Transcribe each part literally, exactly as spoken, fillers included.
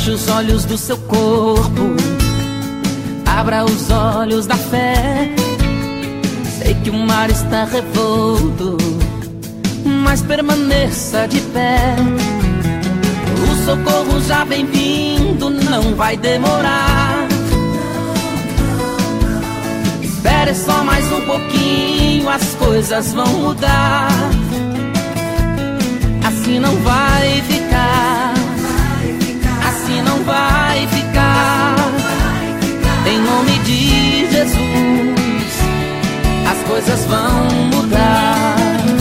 Feche os olhos do seu corpo, abra os olhos da fé. Sei que o mar está revolto, mas permaneça de pé. O socorro já vem vindo, não vai demorar. Espere só mais um pouquinho, as coisas vão mudar. Assim não vai ficar, assim não vai ficar. Em nome de Jesus, as coisas vão mudar.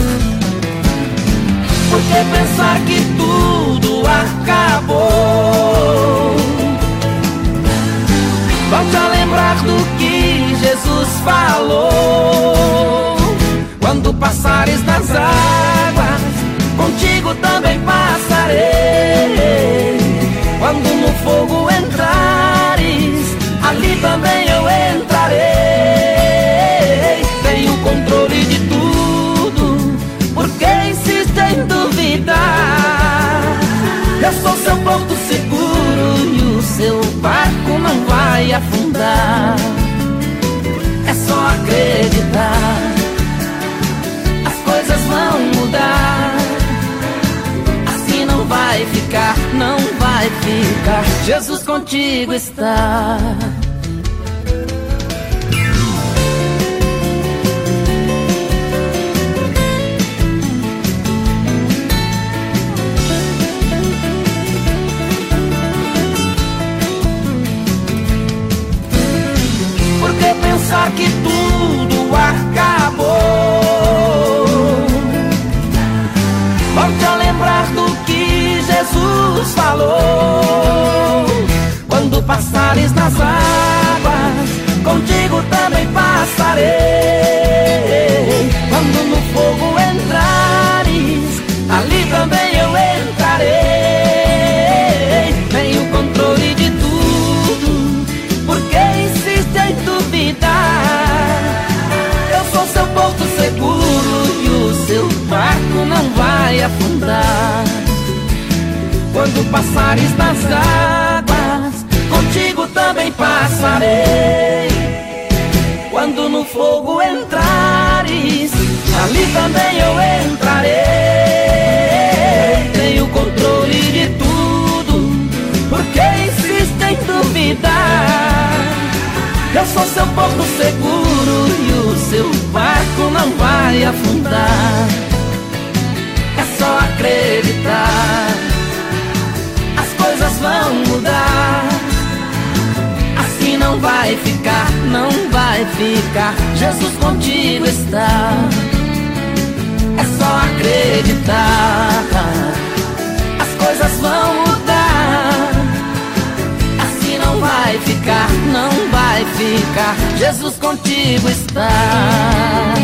Porque pensar que tudo acabou, volte a lembrar do que Jesus falou. Quando passares nas águas, contigo também passarei. Quando no fogo entrares, ali também eu entrarei. Tenho controle de tudo, por que insiste em duvidar? Eu sou seu porto seguro e o seu barco não vai afundar. É só acreditar, as coisas vão mudar. Assim não vai ficar, não vai ficar. Jesus contigo está. Porque pensar que tudo acabou, volte a lembrar do que Jesus falou. Quando passares nas águas, contigo também passarei. Quando no fogo entrares, ali também eu entrarei. Tenho controle de tudo, por que insiste em duvidar? Eu sou seu porto seguro e o seu barco não vai afundar. Quando passares nas águas, contigo também passarei. Quando no fogo entrares, ali também eu entrarei. Tenho controle de tudo, por que insiste em duvidar? Eu sou seu porto seguro e o seu barco não vai afundar. É só acreditar, as coisas vão mudar. Assim não vai ficar, não vai ficar. Jesus contigo está. É só acreditar, as coisas vão mudar. Assim não vai ficar, não vai ficar. Jesus contigo está.